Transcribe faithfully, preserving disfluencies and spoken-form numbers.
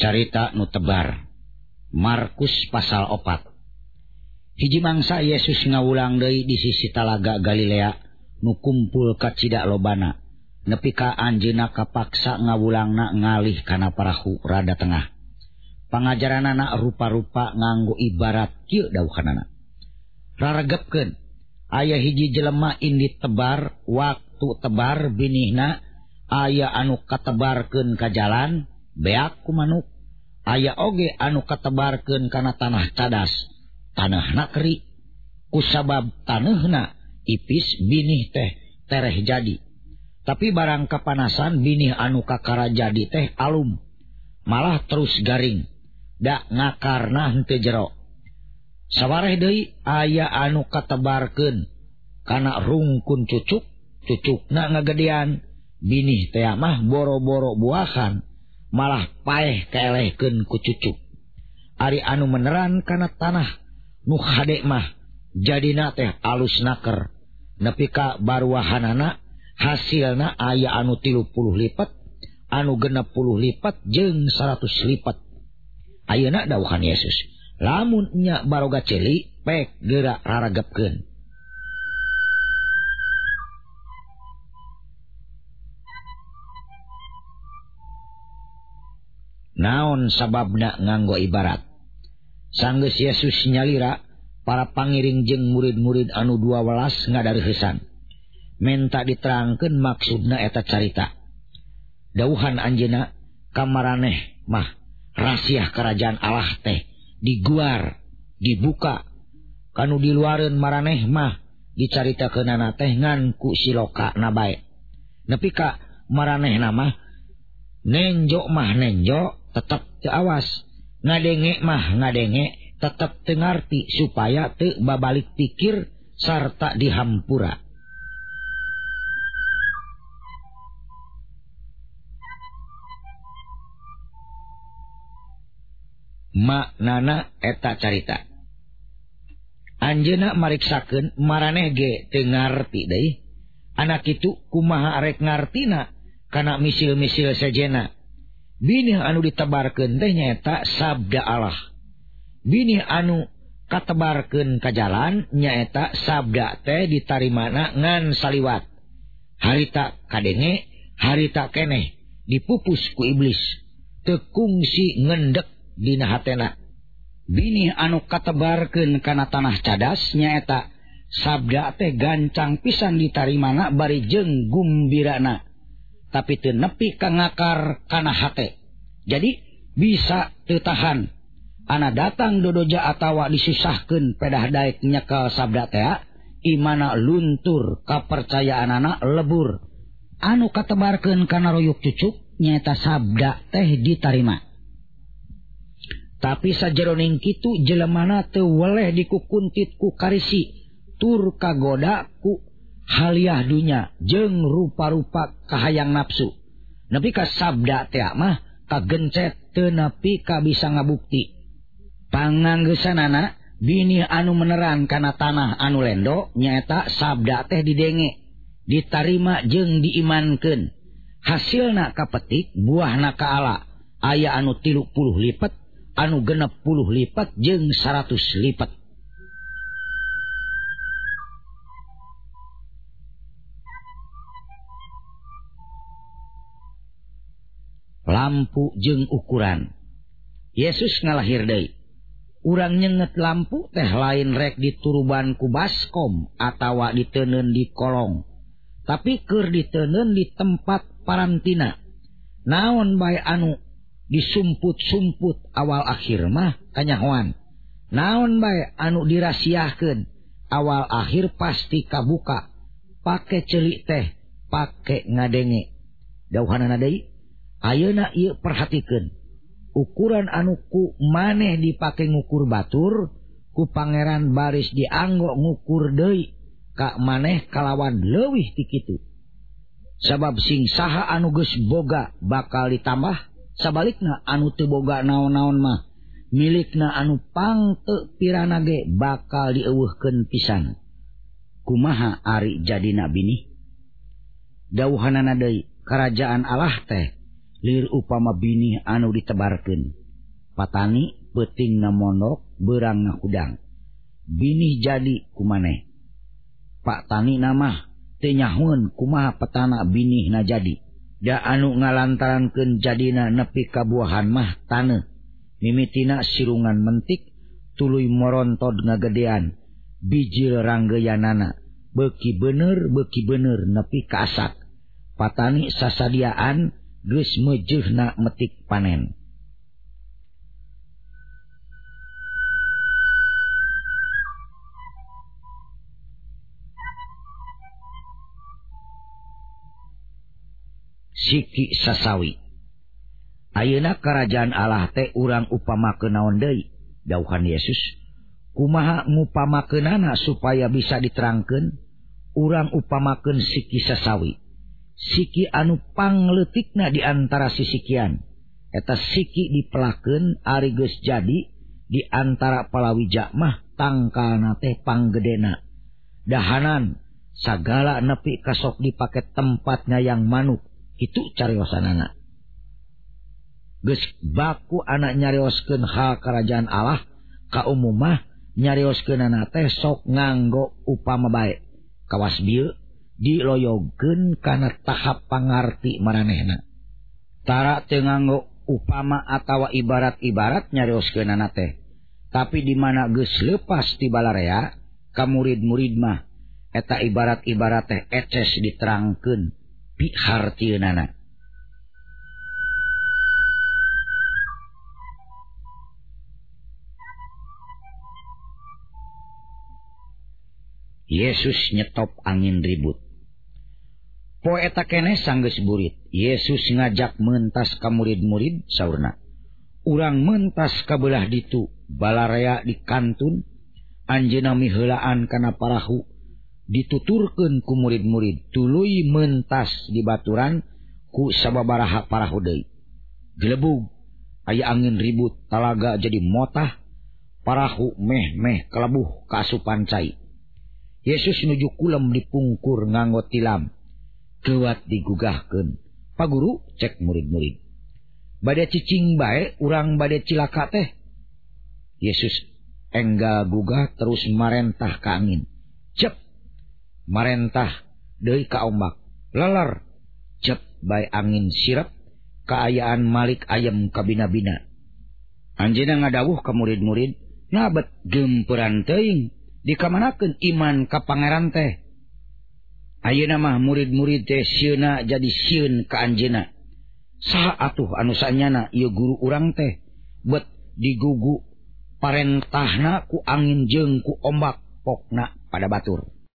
Carita nu tebar. Markus pasal opat. Hiji mangsa Yesus ngawulang deui di sisi talaga Galilea nu kumpul ka cida lobana. Nepi ka anjeunna kapaksa ngawulangna ngalih kana parahu rada tengah. Pangajaranana rupa-rupa nganggo ibarat kieu dawuhanana. Raregepkeun aya hiji jelema indit tebar, waktu tebar binihna aya anu katebarkeun ka jalan beak ku manuk. Aya oge anu katebarkeun kana tanah cadas, tanahna keri. Kusabab tanahna ipis binih teh tereh jadi. Tapi barang kapanasan binih anu kakara jadi teh alum, malah terus garing, da ngakarna henteu jero. Sawareh deui aya anu katebarkeun kana rungkun cucuk, cucukna ngagedean, binih teh mah boro-boro buahan, malah paeh kaelehkeun ku cucuk. Ari anu meneran kana tanah nu hade mah jadina teh alus naker, nepi ka baruahanana hasilna aya anu tilu puluh lipat, anu genep puluh lipat jeung seratus lipat. Ayeuna dawuhan Yesus, lamun nya baroga celi pek geura raregepkeun. Naon sababna nganggo ibarat? Sanggeus Yesus nyalira, para pangiring jeung murid-murid anu dua welas ngadareuheusan. Menta diterangkeun maksudna eta carita. Dawuhan anjeunna ka maraneh mah rahasia kerajaan Allah teh diguar, dibuka. Kanu di luareun maraneh mah dicaritakeunana teh ngan ku silokana bae. Nepi ka maranehna mah nenjo mah nenjo tetep teu awas, ngadenge mah ngadenge tetep teu ngarti supaya teu babalik pikir sarta dihampura. Maknana eta carita. Anjeunna mariksakeun maraneh ge teu ngarti deui. Anak kitu kumaha arek ngartina kana misil-misil sejena. Binih anu ditebarkeun teh nyaeta sabda Allah. Binih anu katebarkeun ka jalan nyaeta sabda teh ditarimana ngan saliwat. Harita kadenge, harita keneh dipupus ku iblis, teu kungsi ngendek dina hatena. Binih anu katebarkeun kana tanah cadas nyaeta sabda teh gancang pisan ditarimana bari jeung gumbirana, tapi teu nepi ka ngakar kana hate. Jadi bisa teu tahan. Ana datang dodoja atawa disusahkeun pedah daek nyekel sabda teh, imana luntur, kapercayaanana lebur. Anu katebarkeun kana royuk cucuk nyaeta sabda teh ditarima. Tapi sajeroning kitu jelemana teu weleh dikukuntit ku karisi, tur kagoda ku haliah dunya jeung rupa-rupa kahayang nafsu. Nepi ka sabda teh mah kagencet teu nepi ka bisa ngabukti. Panganggesanana binih anu meneran kana tanah anu lendo nyaeta sabda teh didenge, ditarima jeung diimankeun. Hasilna kapetik, buahna kaala. Aya anu tilu puluh lipat, anu genep puluh lipat jeung seratus lipat. Lampu jeung ukuran. Yesus ngalahir deui. Urang nyenget lampu teh lain rek dituruban ku baskom atawa diteuneun di kolong, tapi keur diteuneun di tempat parantina. Naon bae anu disumput-sumput awal akhir mah kanyahoan. Naon bae anu dirasiahkeun awal akhir pasti kabuka. Pake celik teh, pake ngadenge. Dawuhanana deui, ayeuna ieu perhatikeun. Ukuran anu ku maneh dipake ngukur batur, ku pangeran baris dianggo ngukur deui ka maneh kalawan leuwih ti kitu. Sabab sing saha anu geus boga bakal ditambah, sabalikna anu teu boga naon-naon mah milikna anu pang teu pirana ge bakal dieuweuhkeun pisan. Kumaha ari jadina binih? Dawuhanana deui, kerajaan Allah teh lir upama binih anu ditebarkeun. Patani peuting na mondok beurang ngakudang. Binih jadi kumaneh. Pak tani namah teu nyahoeun kumaha petana binih na jadi. Da anu ngalantarankeun jadina nepi ka buahan mah taneuh. Mimitina sirungan mentik tuluy morontod ngagedean. Bijil ranggeyanana beuki bener beuki bener nepi ka asak. Patani sasadiaan geus meujeuhna metik panen. Siki sasawi. Ayeuna kerajaan Allah teh urang upamakeun naon deui? Dauhan Yesus. Kumaha ngupamakeunana supaya bisa diterangkeun? Urang upamakeun siki sasawi. Siki anu pangleutikna di antara sisikian. Eta siki dipelakeun ari geus jadi di antara palawija mah tangkalna teh panggedena. Dahanan sagala nepi kasok dipake tempatnya yang manuk. Itu cariosanana. Geus baku anak nyarioskeun hal kerajaan Allah ka umum mah nyarioskeunana teh sok nganggo upama bae. Kawas bieu diloyogkeun kana tahap pangarti maranehna. Tara teu nganggo upama atawa ibarat-ibarat nyarioskeunana teh. Tapi di mana geus leupas ti balarea ka murid-murid mah eta ibarat-ibarat teh eces diterangkeun pi hartieunana. Yesus nyetop angin ribut. Poe eta keneh sanggeus burit. Yesus ngajak mentas ka murid-murid saurna. Urang mentas ka beulah ditu balarea di kantun anjeunna miheulaan kana parahu dituturkeun ku murid-murid tuluy mentas di baturan ku sababaraha parahu deui. Gelebug aya angin ribut talaga jadi motah parahu meh-meh kelebuh ka asupan cai. Yesus nuju kulem dipungkur nganggo tilam. Keuat digugahkeun. "Pak Guru," cek murid-murid. "Bade cicing bae urang bade cilaka teh." Yesus enggal gugah terus marentah ka angin. Cep. Marentah deui ka ombak. Leler. Cep bae angin sirep. Kaayaan malik ayem ka bina-bina. Anjeunna ngadawuh ka murid-murid, "Ngabet gemperan teuing. Dikamanakeun iman ka pangeran teh?" Ayeuna mah murid-murid teh sieuna jadi sieun ka anjeunna. Saha atuh anu sanyana ieu guru urang teh? Bet digugu parentahna ku angin jeung ku ombak pokna pada batur.